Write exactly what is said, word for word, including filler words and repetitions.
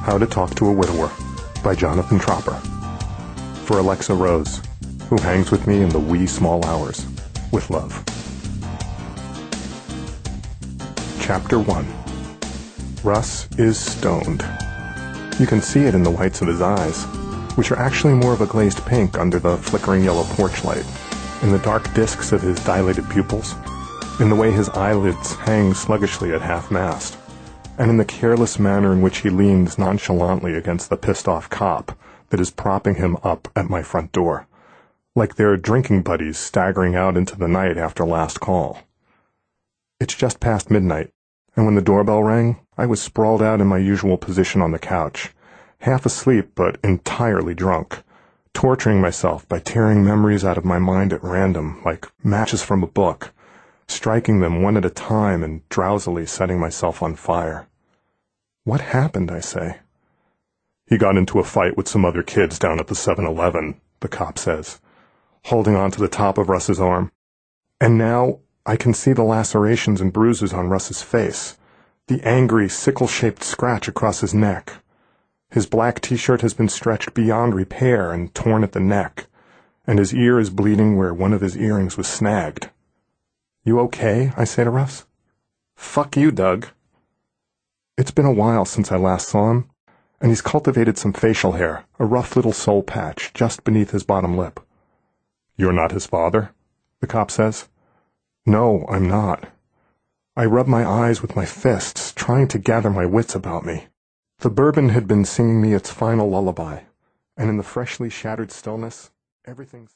How to Talk to a Widower by Jonathan Tropper. For Alexa Rose, who hangs with me in the wee small hours, with love. Chapter one. Russ is stoned. You can see it in the whites of his eyes, which are actually more of a glazed pink under the flickering yellow porch light, in the dark discs of his dilated pupils, in the way his eyelids hang sluggishly at half-mast, and in the careless manner in which he leans nonchalantly against the pissed-off cop that is propping him up at my front door, like they're drinking buddies staggering out into the night after last call. It's just past midnight, and when the doorbell rang, I was sprawled out in my usual position on the couch, half asleep but entirely drunk, torturing myself by tearing memories out of my mind at random, like matches from a book, striking them one at a time and drowsily setting myself on fire. What happened, I say? He got into a fight with some other kids down at the seven eleven, the cop says, holding on to the top of Russ's arm. And now I can see the lacerations and bruises on Russ's face, the angry, sickle-shaped scratch across his neck. His black t-shirt has been stretched beyond repair and torn at the neck, and his ear is bleeding where one of his earrings was snagged. "You okay?" I say to Russ. "Fuck you, Doug." It's been a while since I last saw him, and he's cultivated some facial hair, a rough little soul patch just beneath his bottom lip. "You're not his father?" the cop says. "No, I'm not." I rub my eyes with my fists, trying to gather my wits about me. The bourbon had been singing me its final lullaby, and in the freshly shattered stillness, everything's...